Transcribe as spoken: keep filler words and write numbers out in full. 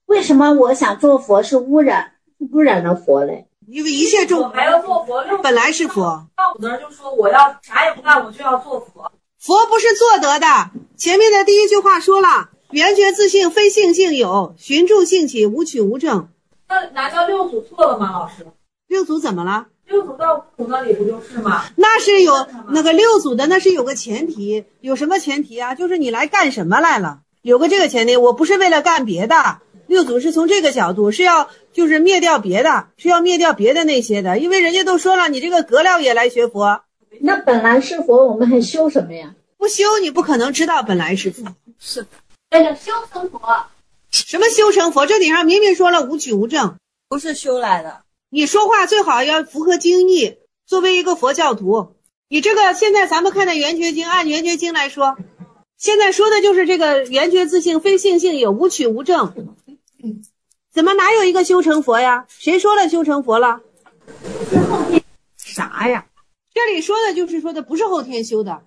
为什么我想做佛是污染污染了佛嘞？ 因为一切众还要做佛， 本来是佛。 上五的就说我要啥也不干，我就要做佛。 佛不是做得的，前面的第一句话说了，圆觉自性非性性有，寻住性起无取无证。 那难道六祖错了吗？老师， 六祖怎么了？ 六祖到五祖那里不就是吗？ 那是有那个六祖的，那是有个前提，有什么前提啊？就是你来干什么来了？有个这个前提，我不是为了干别的。六祖是从这个角度，是要就是灭掉别的，是要灭掉别的那些的，因为人家都说了，你这个格料也来学佛， 那本来是佛，我们还修什么呀？ 不修你不可能知道本来是佛。 是， 那个修成佛， 什么修成佛？这顶上明明说了无取无证， 不是修来的。 你说话最好要符合经义。作为一个佛教徒，你这个现在咱们看的圆觉经，按圆觉经来说，现在说的就是这个圆觉自性非性性有，无取无证。怎么哪有一个修成佛呀？谁说了修成佛了？ 啥呀？ 这里说的就是说的不是后天修的，